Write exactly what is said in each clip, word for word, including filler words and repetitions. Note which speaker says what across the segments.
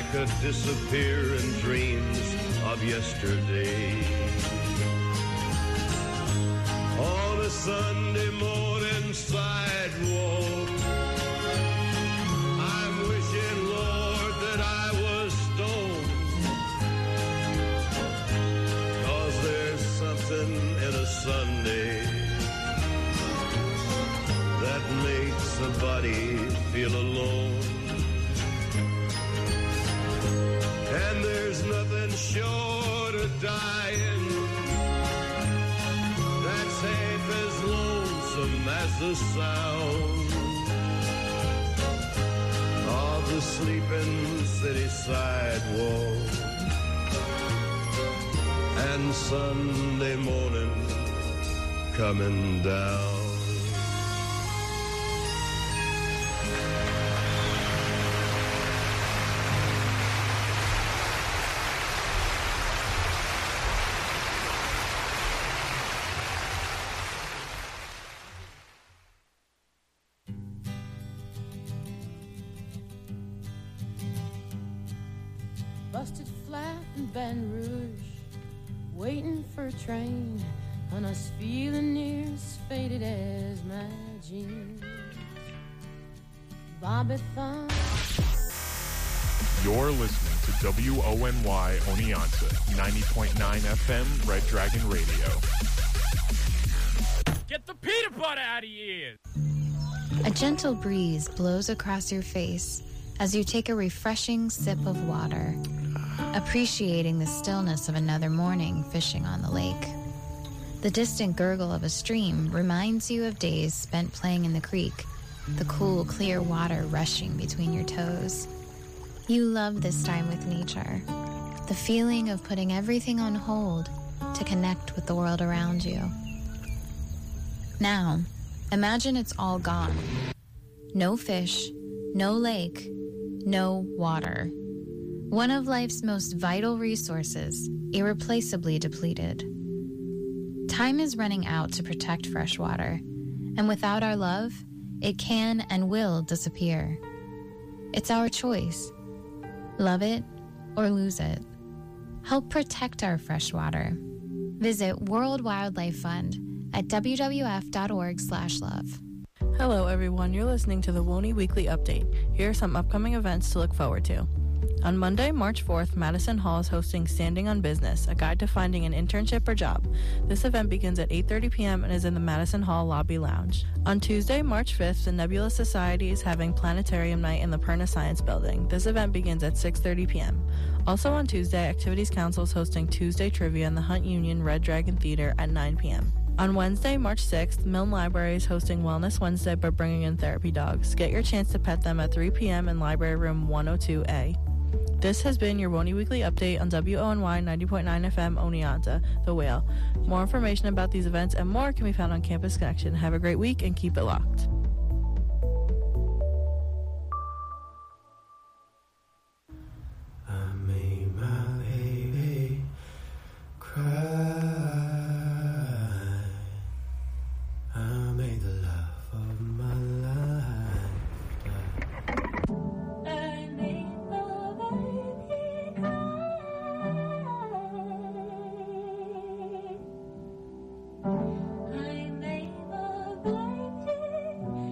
Speaker 1: could disappear in dreams of yesterday. On a Sunday morning sidewalk, I'm wishing, Lord, that I was stoned. 'Cause there's something in a Sunday that makes a body feel alone. And there's nothing short of dying that's half as lonesome as the sound of the sleeping city sidewalk and Sunday morning coming down.
Speaker 2: Busted flat in Baton Rouge, waiting for a train, and us feeling near as faded as my jeans. Bobby Thumb.
Speaker 3: You're listening to W O N Y Oneonta, ninety point nine F M, Red Dragon Radio.
Speaker 4: Get the peanut butter out of your ears!
Speaker 5: A gentle breeze blows across your face as you take a refreshing sip of water, appreciating the stillness of another morning fishing on the lake. The distant gurgle of a stream reminds you of days spent playing in the creek, the cool, clear water rushing between your toes. You love this time with nature, the feeling of putting everything on hold to connect with the world around you. Now, imagine it's all gone. No fish, no lake, no water. One of life's most vital resources, irreplaceably depleted. Time is running out to protect fresh water, and without our love, it can and will disappear. It's our choice. Love it or lose it. Help protect our fresh water. Visit World Wildlife Fund at w w f dot org slash love.
Speaker 6: Hello everyone, you're listening to the W O N Y Weekly Update. Here are some upcoming events to look forward to. On Monday, March fourth, Madison Hall is hosting Standing on Business, a guide to finding an internship or job. This event begins at eight thirty p.m. and is in the Madison Hall Lobby Lounge. On Tuesday, March fifth, the Nebula Society is having Planetarium Night in the Perna Science Building. This event begins at six thirty p.m. Also on Tuesday, Activities Council is hosting Tuesday Trivia in the Hunt Union Red Dragon Theater at nine p.m. On Wednesday, March sixth, Milne Library is hosting Wellness Wednesday by bringing in therapy dogs. Get your chance to pet them at three p.m. in Library Room one oh two A. This has been your W O N Y Weekly Update on W O N Y ninety point nine F M Oneonta, The Whale. More information about these events and more can be found on Campus Connection. Have a great week and keep it locked.
Speaker 7: I made my baby cry. I made the love of my life.
Speaker 2: I made the baby cry. I made the baby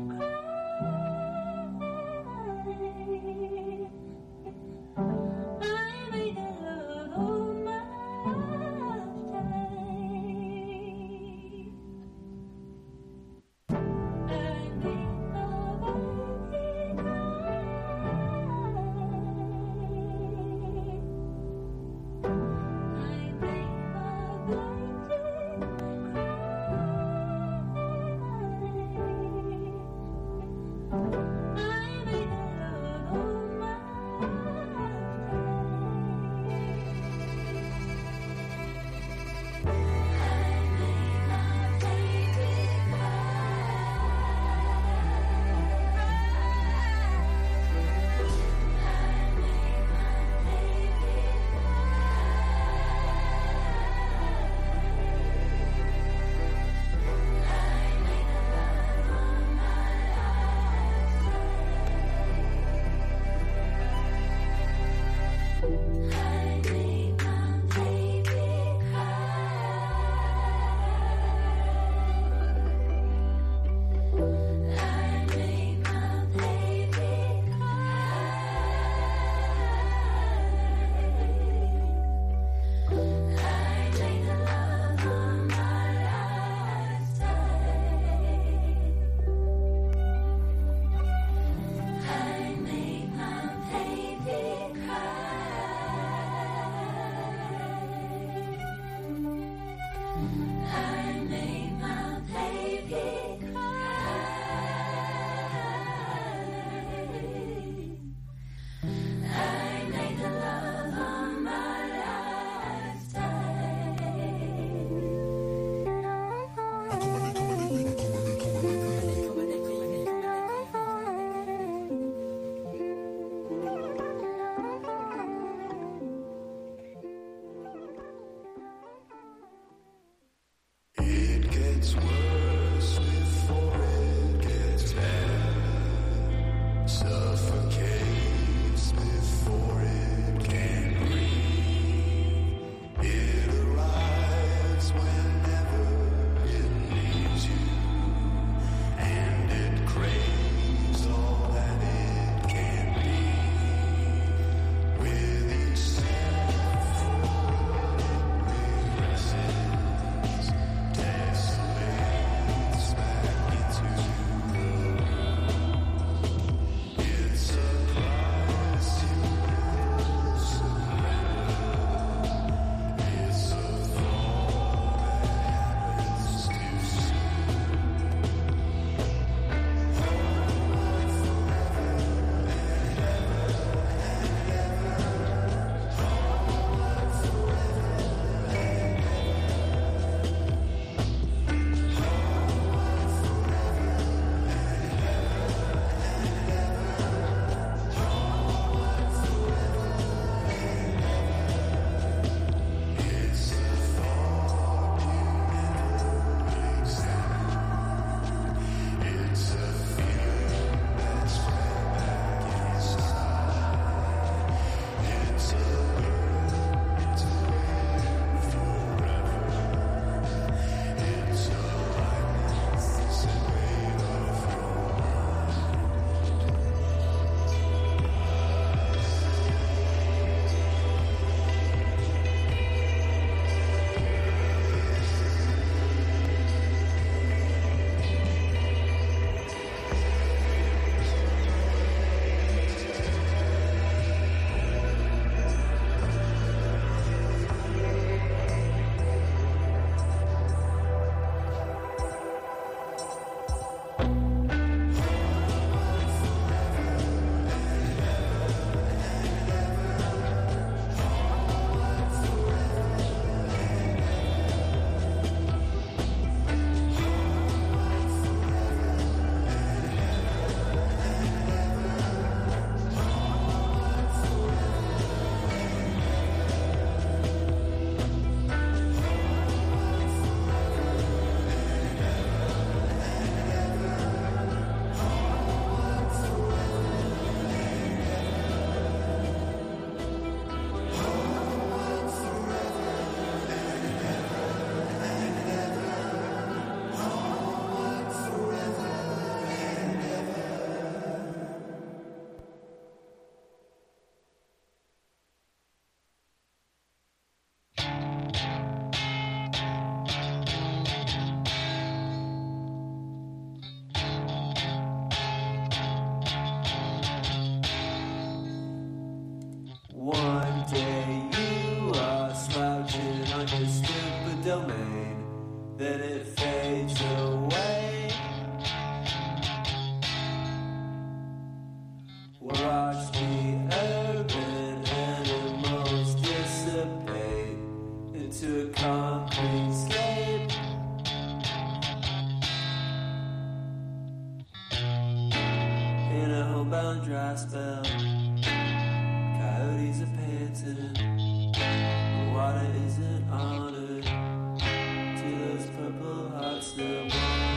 Speaker 7: One day you are slouching on your stupid domain, then it fades away. Watch the urban animals dissipate into a concrete scape. In a homebound dry spell, coyotes are panting. The water isn't honored to those purple hearts that wander.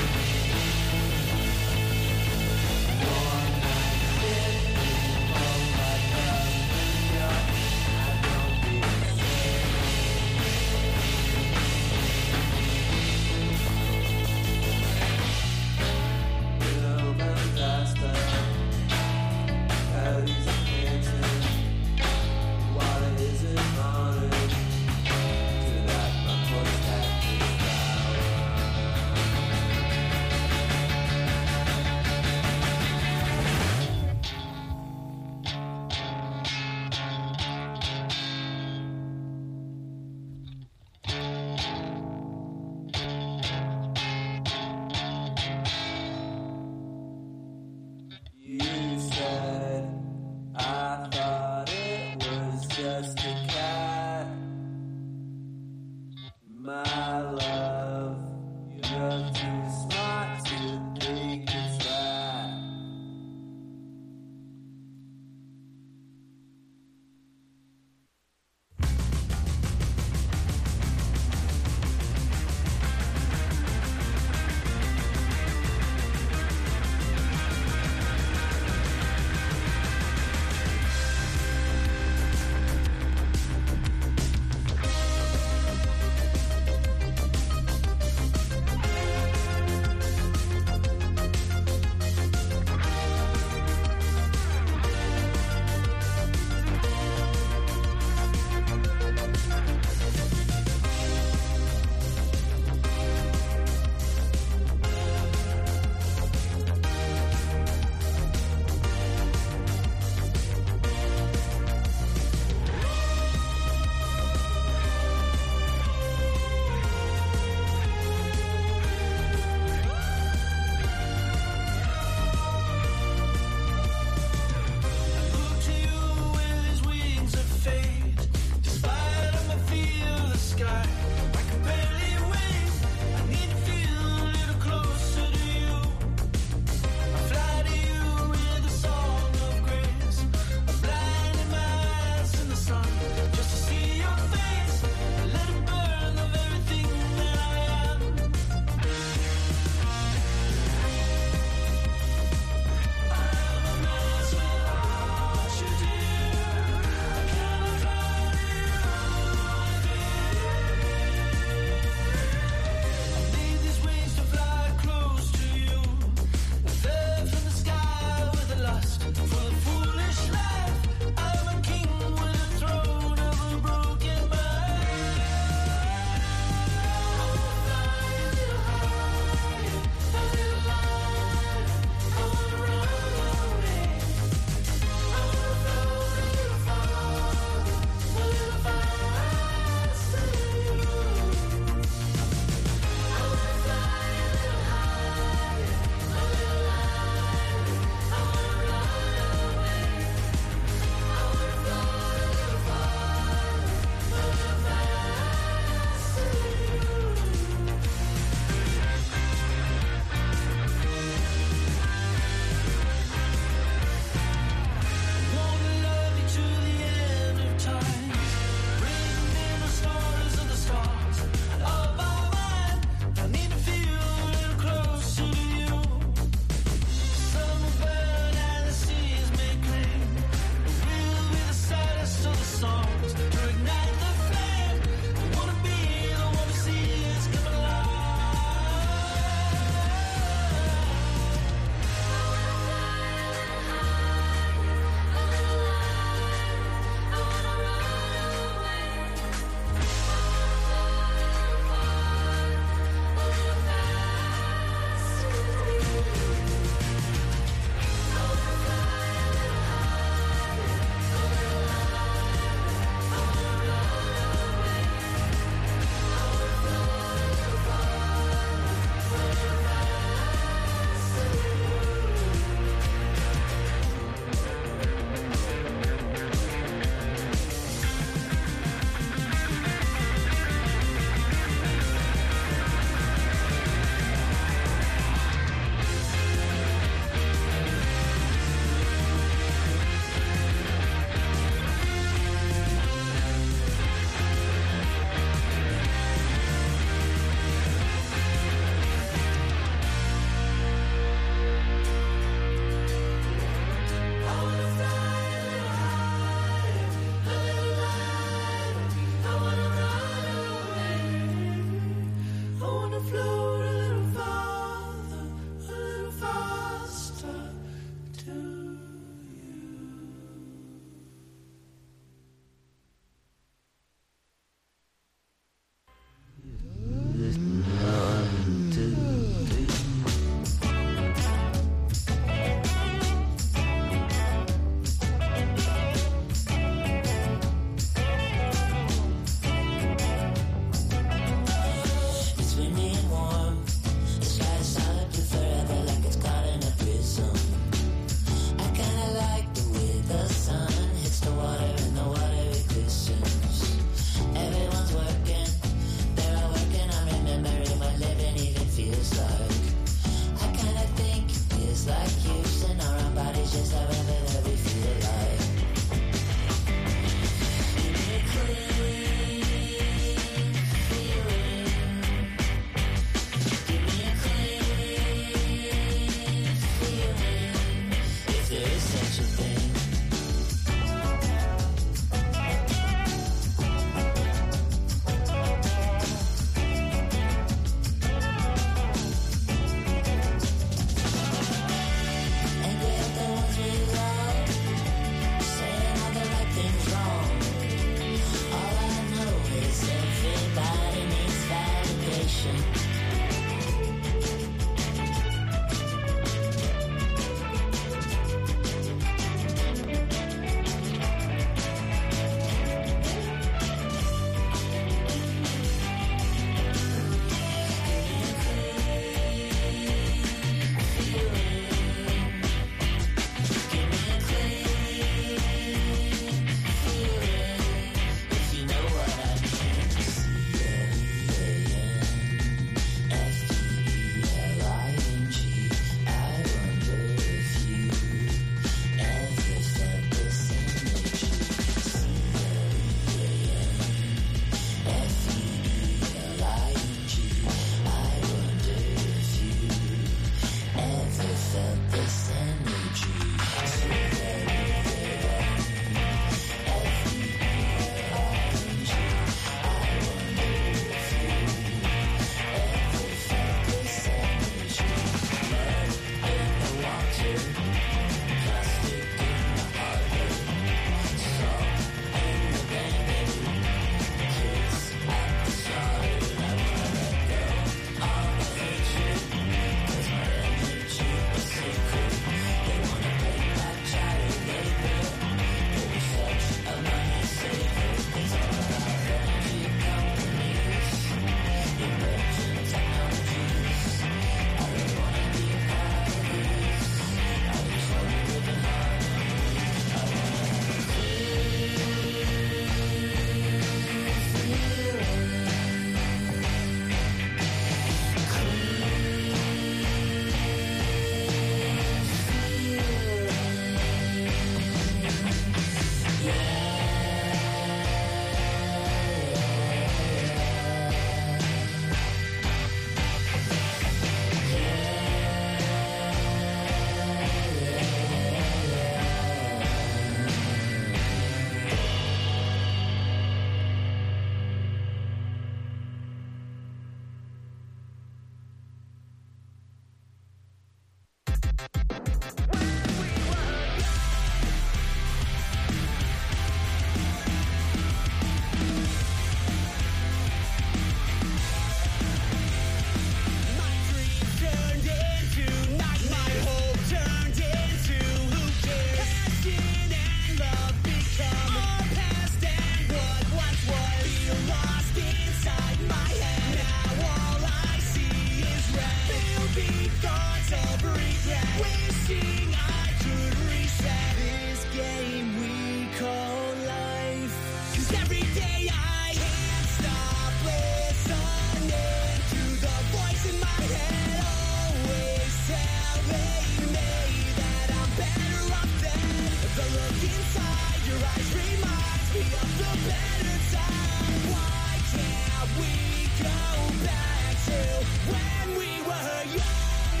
Speaker 8: to when we were young.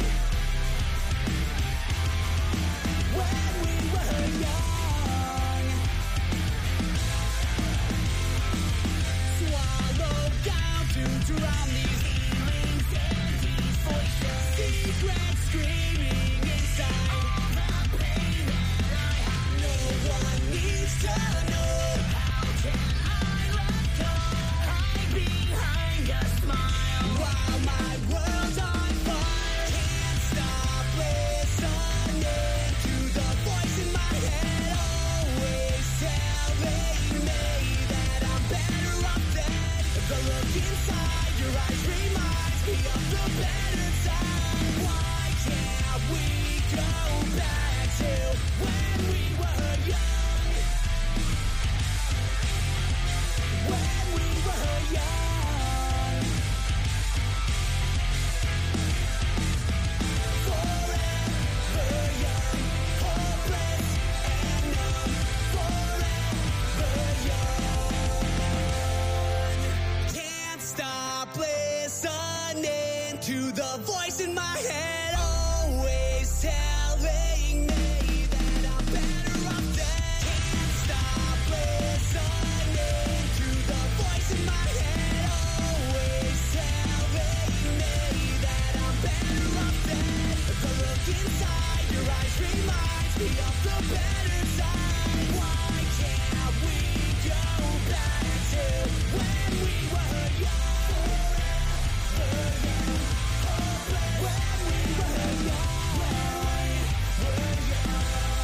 Speaker 8: When we were young. Swallow down to drown these feelings and these voices. Secrets screaming inside. All the pain that I have. No one needs to know. How can I let go? Hide behind a smile while my world's on fire. Can't stop listening to the voice in my head, always telling me that I'm better off dead. The look inside your eyes reminds me of the better time. Why can't we go back to when we were young? When we were young. Forever young, hopeless and numb. Forever young. Can't stop listening to the voice in my head, always telling me that I'm better off dead. Can't stop listening to the voice in my head, always telling me that I'm better off dead. The look inside your eyes reminds me of the better time. Why can't we go back to when we were young? Forever young, hopeless. When we were young, when we were young.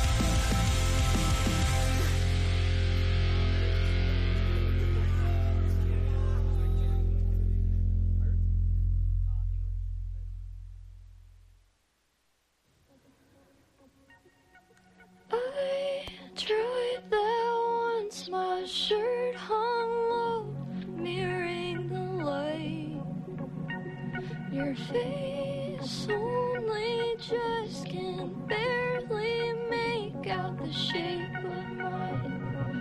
Speaker 2: I tried that once, my shirt hung low, mirroring the light. Your face only just can barely make out the shape of mine.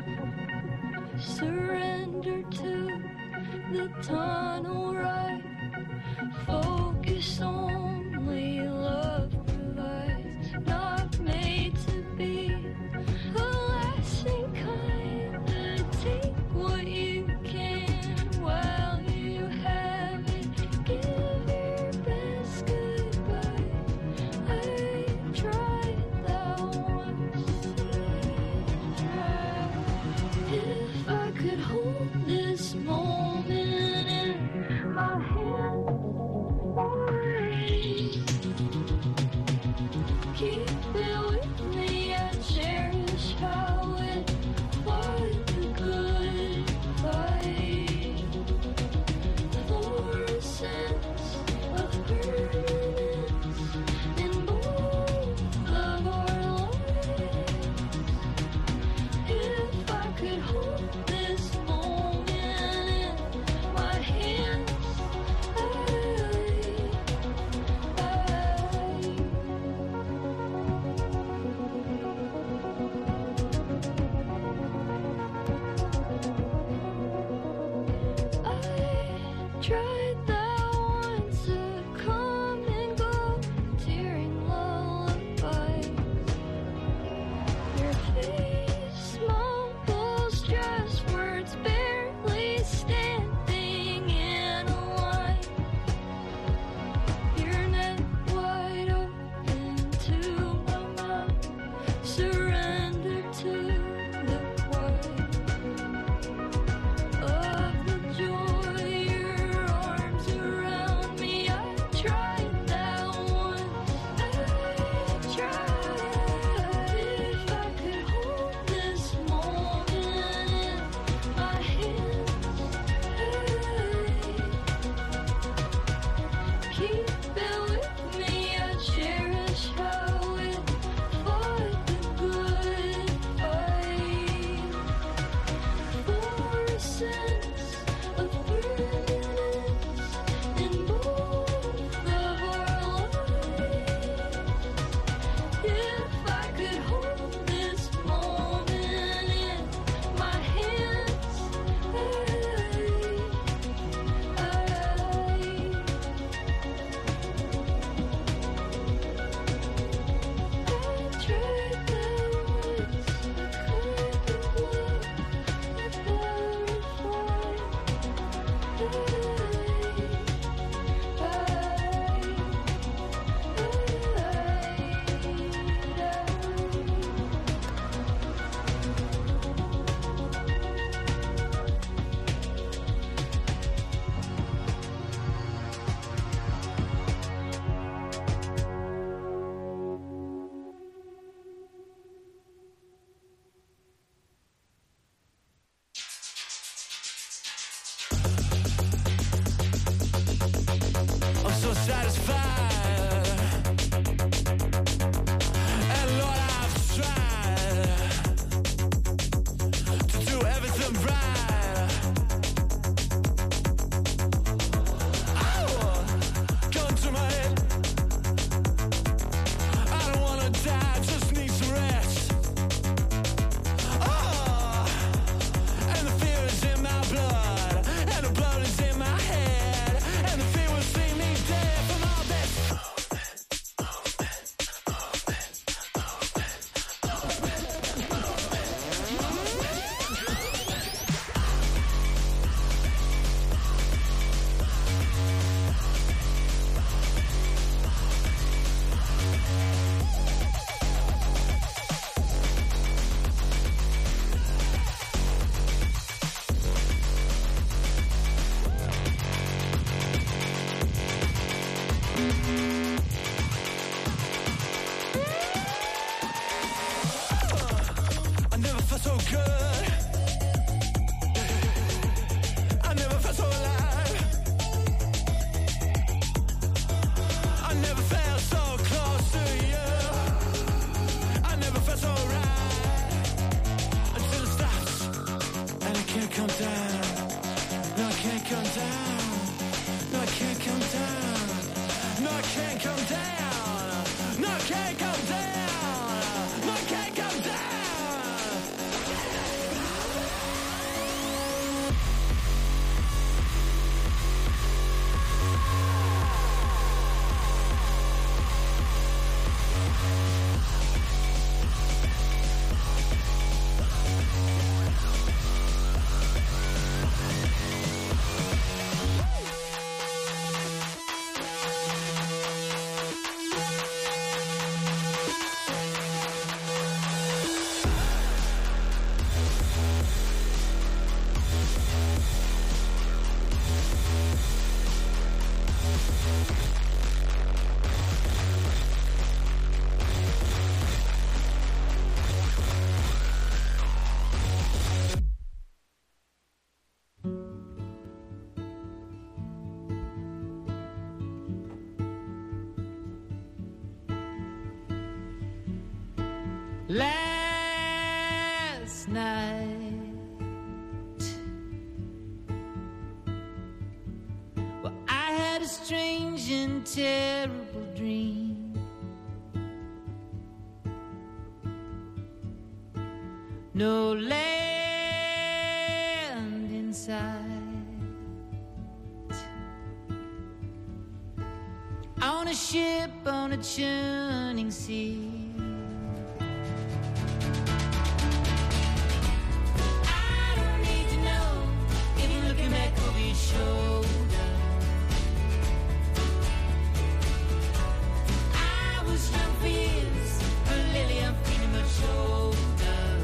Speaker 2: Surrender to the tunnel ride. Focus only love provides. Not made to be a lasting kind. Take what you can while you have it. Give your best goodbye. I tried that once. If I could hold this moment in my hand, keep it with me and cherish how it was a good fight. For a sense of permanence in both of our lives. If I could hold this moment in my hands, I, I tried that once, to come and go, tearing lullabies. Your face mumbles just words barely standing in a line. Your neck wide open to my mind. Surrender to the quiet of the joy your arms
Speaker 8: feel satisfied. And Lord, I've tried to do everything right. Oh, gun to my head. I don't wanna die, just need some rest. Oh, and the fear is in my blood, and the blood is in my head, and the fear will see me dead from all this. I never felt so good. I never felt so alive. I never felt so close to you. I never felt so right until it stops and it can't come down. No, it can't come down. No, it can't come down. No, it can't come down. No, it can't come down. No, it can't come down.
Speaker 2: Last night, well, I had a strange and terrible dream. No land in sight. On a ship on a churning sea. Shoulder. I was young for years, but lately I'm feeling much older.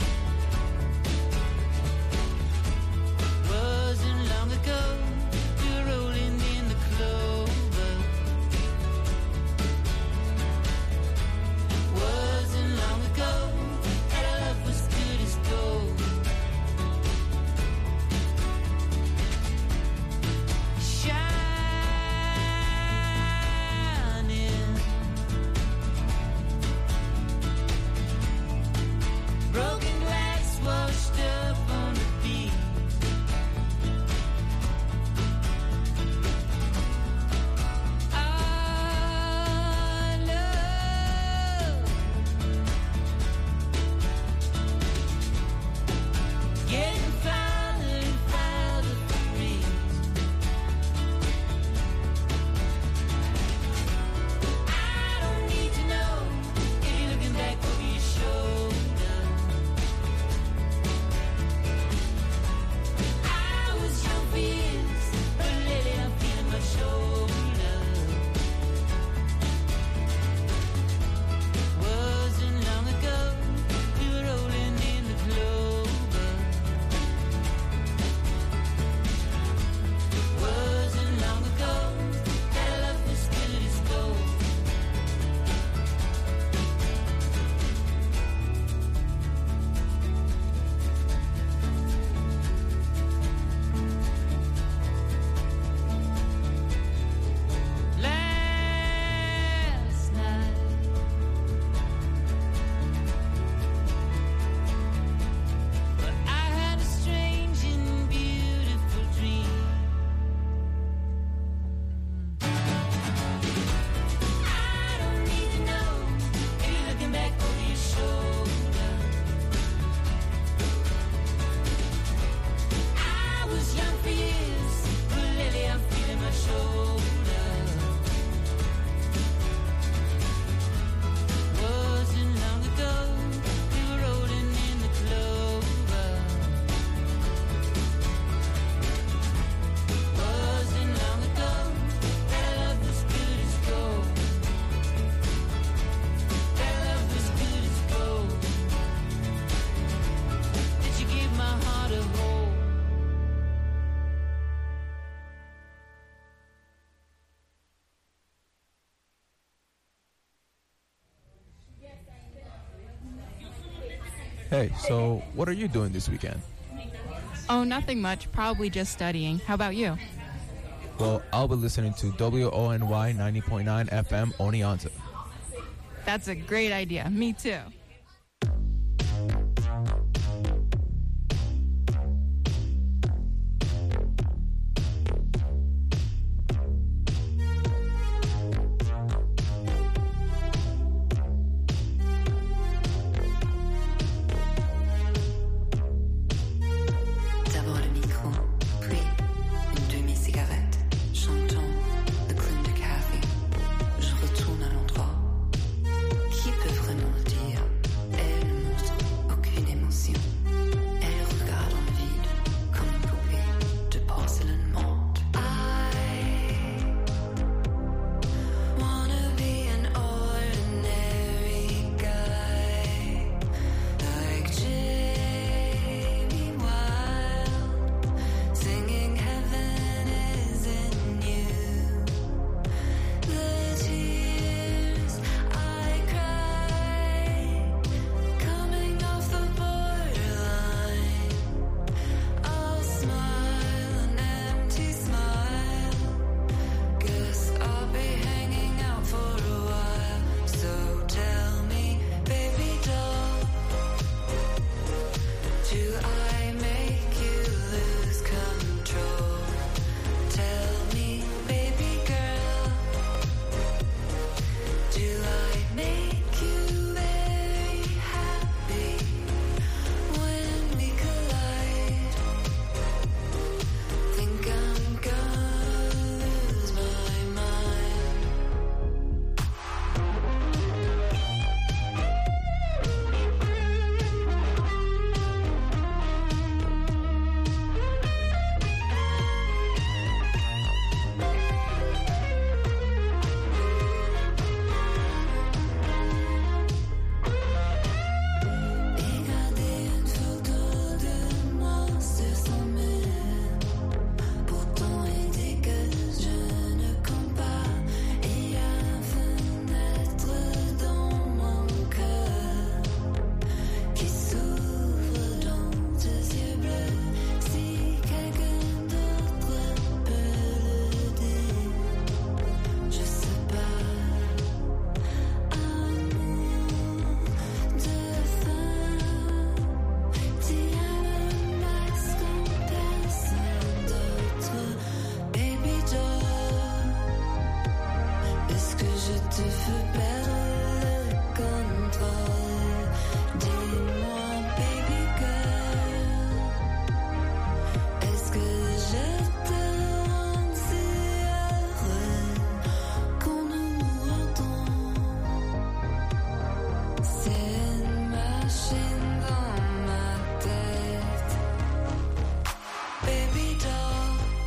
Speaker 2: Wasn't long ago, we were rolling in the clover.
Speaker 9: Hey, so what are you doing this weekend?
Speaker 10: Oh, nothing much. Probably just studying. How about you?
Speaker 9: Well, I'll be listening to W O N Y ninety point nine F M Oneonta.
Speaker 10: That's a great idea. Me too.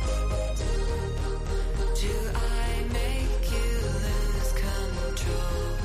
Speaker 11: Do I make you lose control?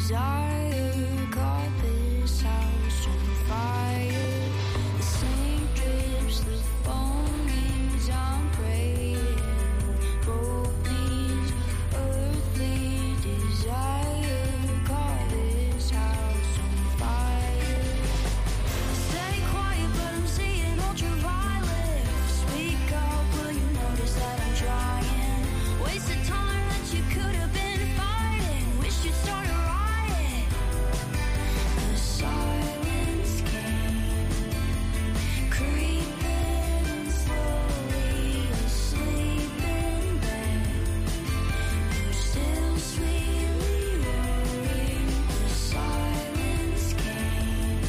Speaker 11: desire. Caught this house on fire. The sink drips, the foamings, I'm praying. Broke these earthly desire. Caught this house on fire. Stay quiet, but I'm seeing ultraviolet. Speak out, will you notice that I'm trying? Wasted time that you could have been fighting. Wish you'd start a riot. The silence came, creeping slowly, asleep in bed. You're still sweetly roaring. The silence came,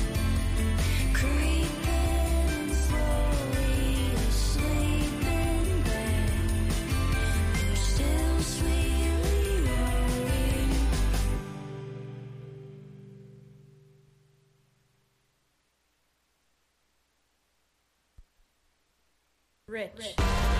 Speaker 11: creeping slowly, asleep in bed. You're still sweetly roaring.
Speaker 6: Rich.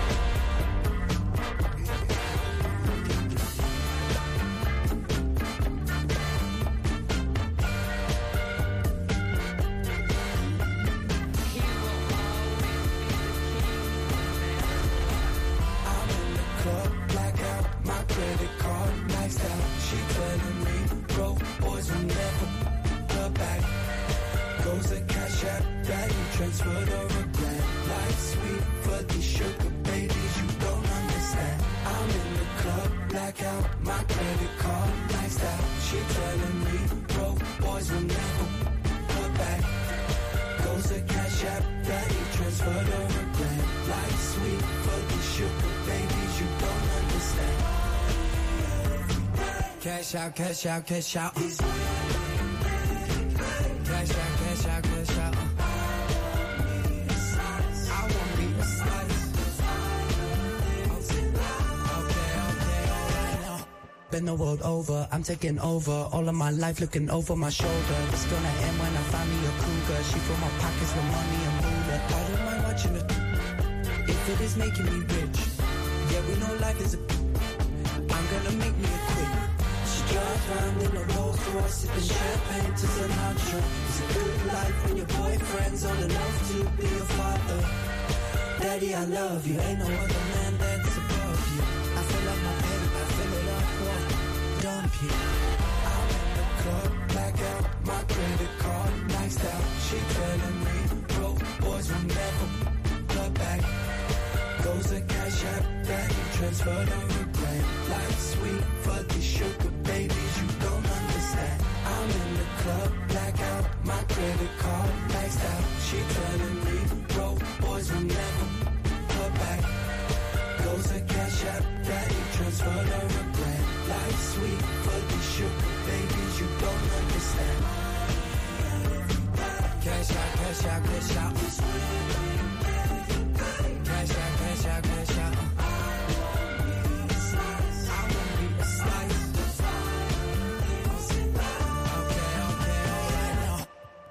Speaker 12: Club, blackout, my credit card maxed out. She telling me broke boys will never come back. Goes the cash app that you transferred or a grand. Life sweet for these sugar babies you don't understand. I'm in the club, blackout, my credit card maxed out. She telling me broke boys will never come back. Goes the cash app that you transferred or a grand. Life sweet for these sugar babies you don't understand. Cash out, cash out, cash out. Cash out, cash out, cash out. I want me a slice. Okay, okay, alright now. Been the world over, I'm taking over. All of my life looking over my shoulder. It's gonna end when I find me a cougar. She fill my pockets with money and Buddha. I don't mind watching it if it is making me rich. Yeah, we know life is a. I'm gonna make me a quick. She drives round in a Rolls Royce, sipping champagne to Sinatra. It's a good life when your boyfriend's old enough to be a father. Daddy, I love you. Ain't no other man that's above you. I fill up my paper, I fill it up, what? Dump you. I'm in the club, blackout, my credit card maxed out. She telling me broke boys will never come back. Goes the cash app that you transferred on your grand. Life sweet for these sugar babies you don't understand. I'm in the club, blackout, my credit card maxed out. She telling me broke boys will never come back. Goes the cash app that you transferred on your grand. Life sweet for these sugar babies you don't understand. Cash out, cash out, cash out. Cash out, cash out, cash out. I want me a slice. Okay, okay, alright now.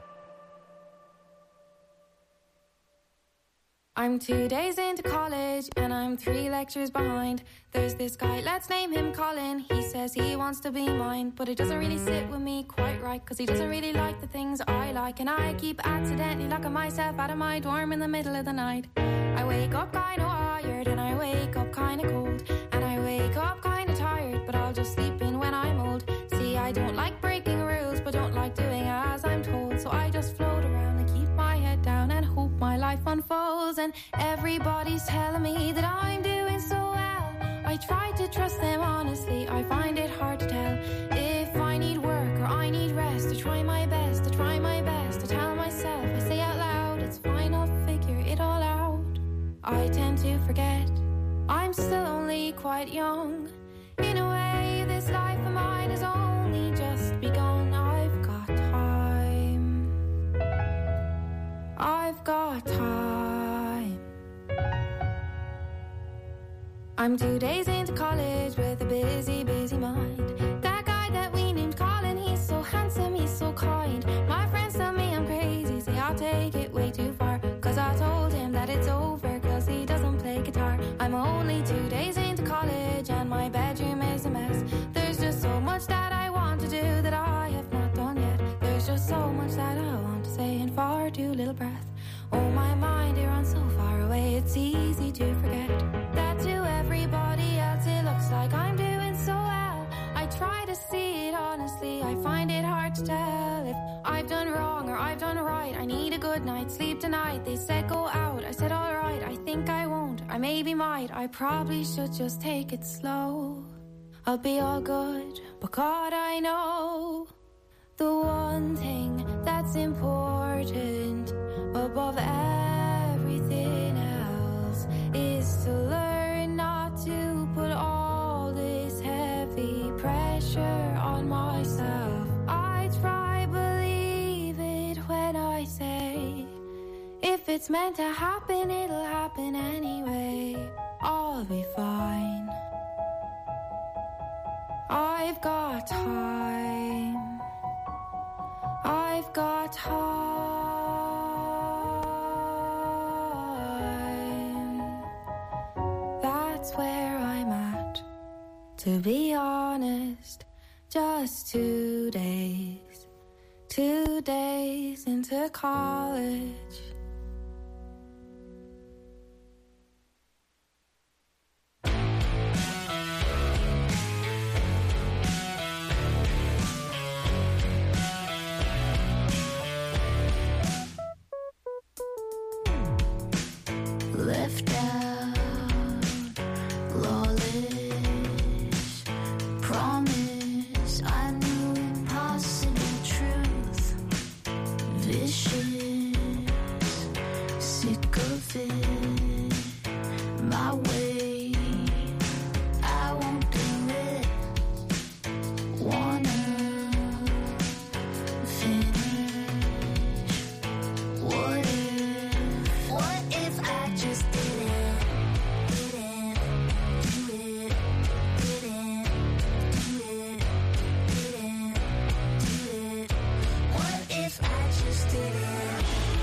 Speaker 11: I'm two days into college and I'm three lectures behind. There's this guy, let's name him Colin. He says he wants to be mine, but it doesn't really sit with me quite right, cause he doesn't really like the things I like. And I keep accidentally locking myself out of my dorm in the middle of the night. I wake up kinda wired and I wake up kinda cold. And I wake up kinda tired, but I'll just sleep in when I'm old. See, I don't like breaking rules, but don't like doing as I'm told. So I just float around and keep my head down and hope my life unfolds. And everybody's telling me that I'm doing so well. I try to trust them honestly, I find it hard to tell. If I need work or I need rest, I try my best, I try my best. I tell myself, I say out loud, it's fine, I'll figure it all out. I tend to forget, I'm still only quite young. In a way, this life of mine has only just begun. I've got time, I've got time. I'm two days into college with a busy, busy mind. That guy that we named Colin, he's so handsome, he's so kind. My friends tell me I'm crazy, say I'll take it way too far. Cause I told him that it's over, cause he doesn't play guitar. I'm only two days into college and my bedroom is a mess. There's just so much that I want to do that I too little breath. Oh, my mind, it runs so far away, it's easy to forget that to everybody else it looks like I'm doing so well. I try to see it honestly, I find it hard to tell if I've done wrong or I've done right. I need a good night's sleep tonight. They said go out, I said alright. I think I won't, I maybe might. I probably should just take it slow. I'll be all good, but God, I know the one thing that's important above everything else is to learn not to put all this heavy pressure on myself. I try believe it when I say if it's meant to happen, it'll happen anyway. I'll be fine. I've got time. I've got time. That's where I'm at. To be honest, just two days. Two days into college.
Speaker 13: Left out, lawless, promise, I knew impossible truth, vicious, sick of it, my way, I won't do it, wanna finish, what if, what if I just didn't, didn't do it, didn't do it, didn't do it. What if I just didn't?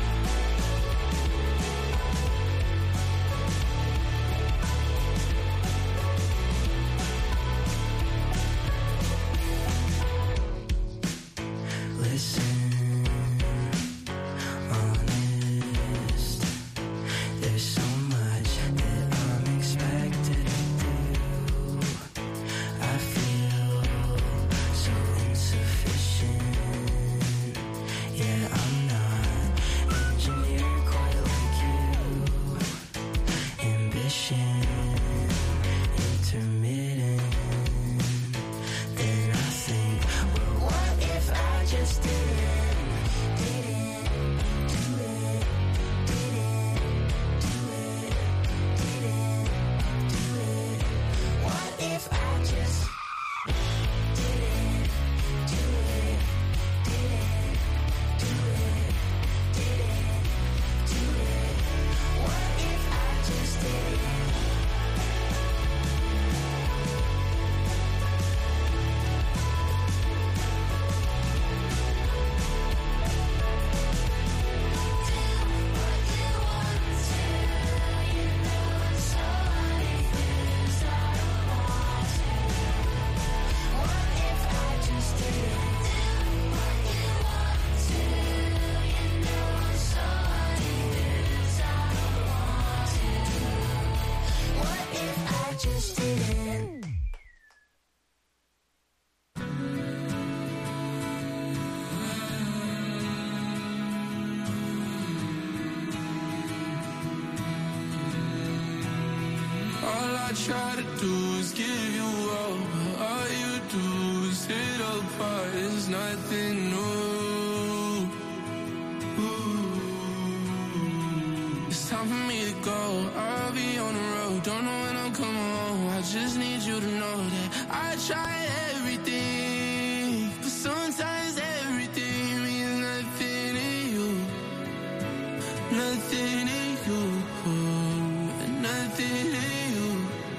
Speaker 12: Listen, honest. There's so much that I'm expected to do. I feel so insufficient. Yeah, I'm not engineered quite like you. Ambition, intermittent. Then I think, well, what if I just didn't, didn't do it, didn't do it, didn't do it. What if I just didn't do it, didn't do it, didn't do it. What if I just didn't? Just didn't.
Speaker 14: All I try to do is give you all, but all you do is hit apart. It's nothing new. Ooh. It's time for me to go. I'll be on the road. Don't know when I'm coming home. I just need you to know that I try everything, but sometimes everything means nothing to you. Nothing to you. Nothing to you.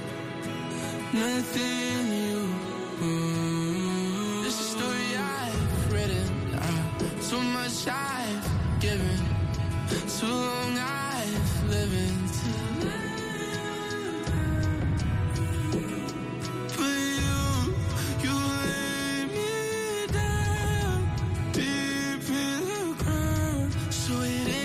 Speaker 14: Nothing to you. This is a story I've written. Uh, so much I've given. So long I've lived in. But you, you laid me down deep in the ground. So it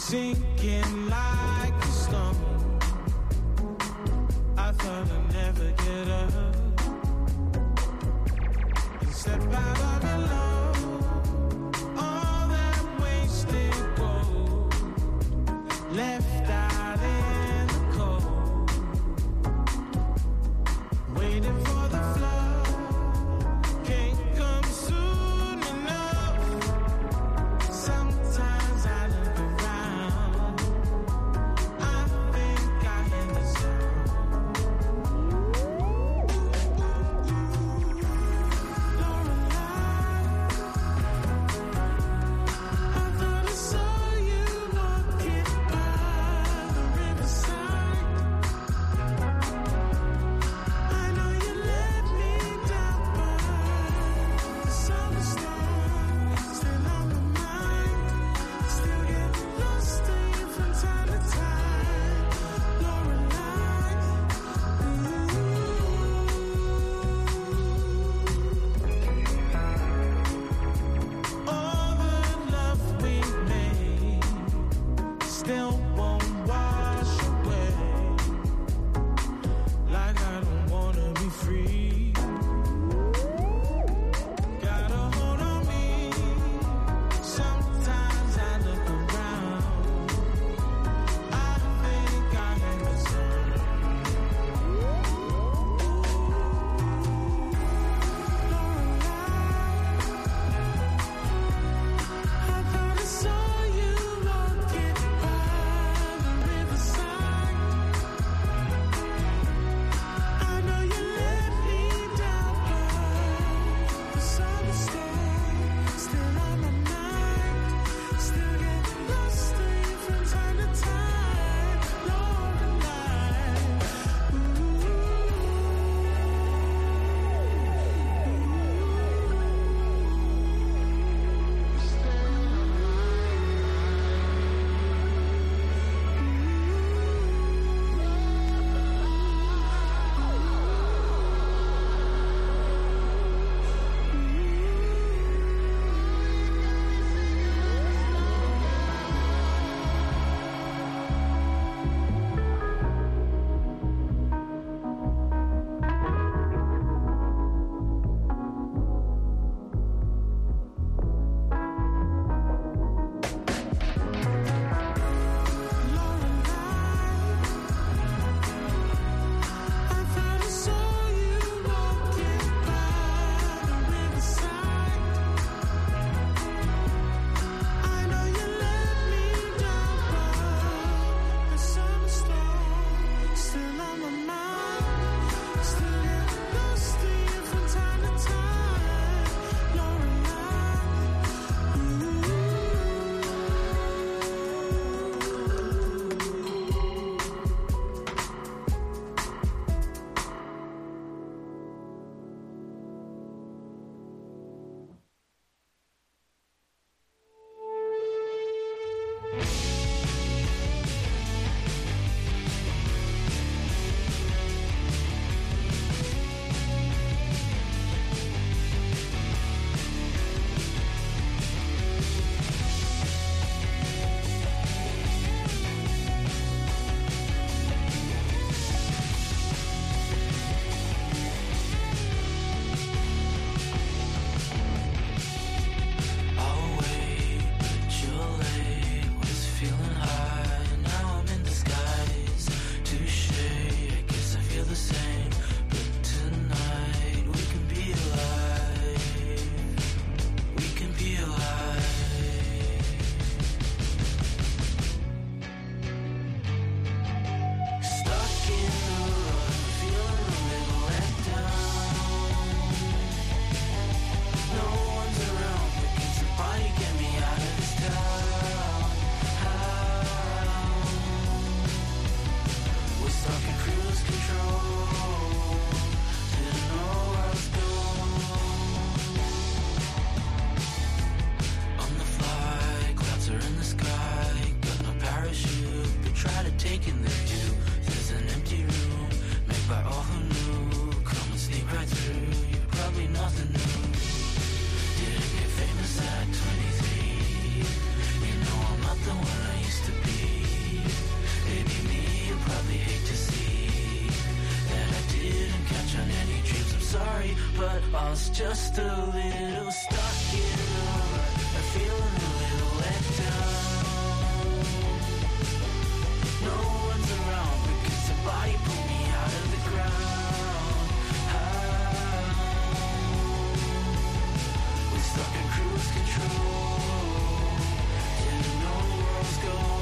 Speaker 15: sinking like a stone. I thought I'd never get up and step out of your love. All that wasted gold left out in the cold, waiting for the flood. Can't come soon enough. Sometimes I look around, I think I hear the sound. Lorelei, I thought I saw you walking by the riverside. I know you let me down, but the summer storm still on my mind. Still get lost in you from time to time. Lorelei, all the love we made still won't wash away. Like I don't wanna be free. Got a hold on me. Sometimes I look around, I think I am the sun. I thought I saw you walking by the riverside. I know you let me down, but the summer storm still on my mind. Still get lost in you from time to time. Lorelei, I thought I saw you walking by the riverside. I know you let me down, but the summer storm still on my mind. Still get lost in you from time to time. Lorelei, I'll wait, but you're late. Was feeling high, now I'm in disguise. Touche, I guess I feel the same. But tonight we can be alive. We can be alive. Stuck in the run, feeling a little let down. No one's around, but can somebody get me out of this town? How? Was stuck in cruise control, didn't know where I was going. On the fly, clouds are in the sky. Got no parachute, but try to take in the view. There's an empty room, made by all who knew. Come and sneak right through, you're probably nothing new. Didn't get famous at twenty-three. You know I'm not the one I used to be. just a little stuck in a rut. I'm feeling a little let down. No one's around because somebody pulled me out of the ground. We're stuck in cruise control. Didn't know where I was going.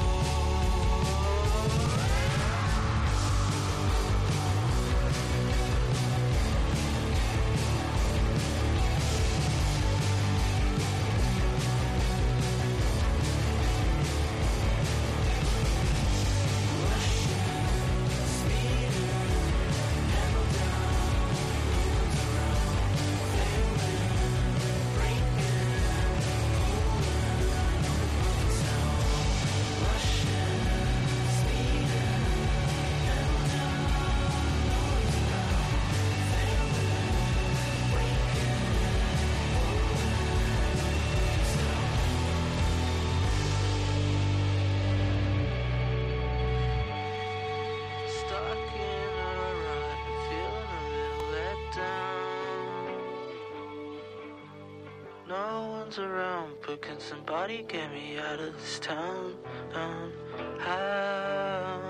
Speaker 15: Around, but can somebody get me out of this town? Um, how?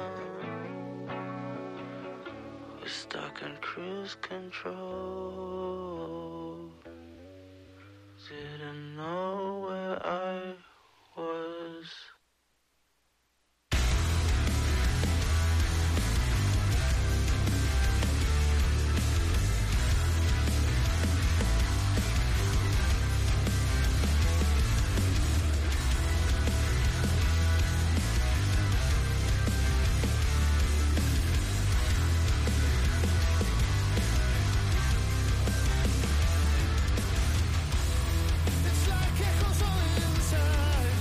Speaker 15: We're stuck in cruise control. Didn't know where I was.
Speaker 8: It's like echoes all inside.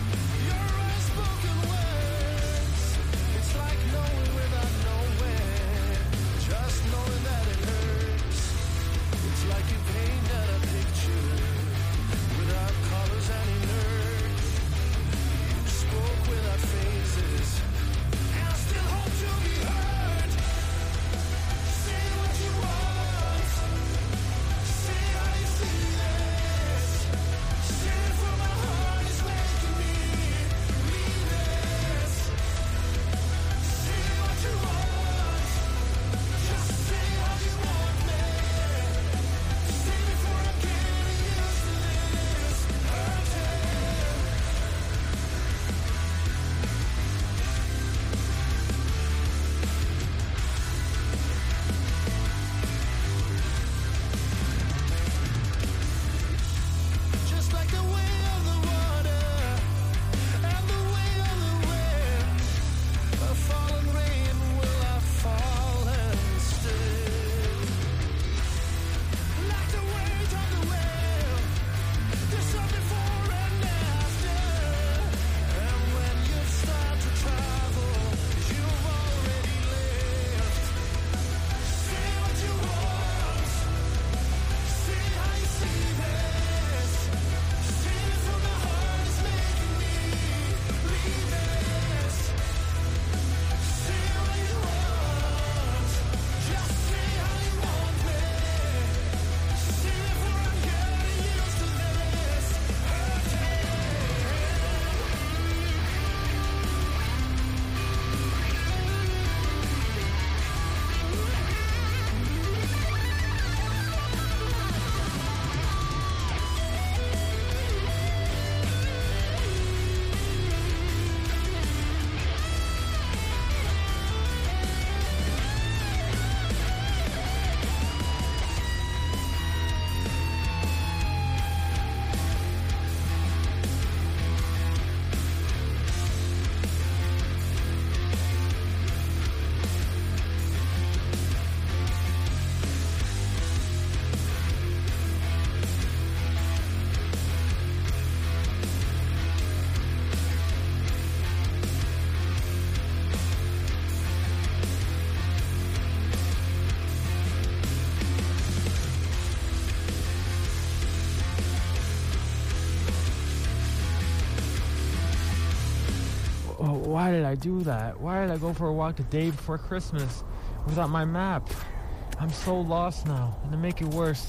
Speaker 16: why did I do that? Why did I go for a walk the day before Christmas without my map? I'm so lost now. And to make it worse,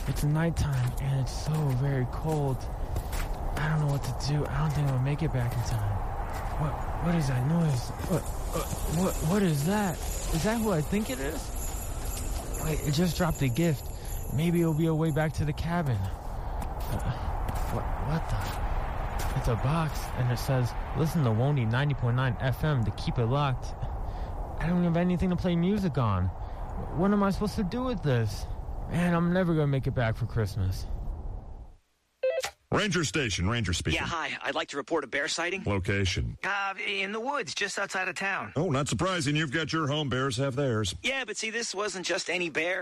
Speaker 16: It's nighttime and it's so very cold. I don't know what to do. I don't think I'll make it back in time. What? What is that noise? What? Uh, what? What is that? Is that who I think it is? Wait, it just dropped a gift. Maybe it'll be a way back to the cabin. Uh, what? What the? It's a box, and it says, "Listen to Woney ninety point nine F M to keep it locked." I don't have anything to play music on. What am I supposed to do with this? Man, I'm never gonna make it back for Christmas.
Speaker 17: Ranger Station, Ranger speaking.
Speaker 18: Yeah, hi. I'd like to report a bear sighting.
Speaker 17: Location.
Speaker 18: Uh, in the woods, just outside of town.
Speaker 17: Oh, not surprising. You've got your home. Bears have theirs.
Speaker 18: Yeah, but see, this wasn't just any bear.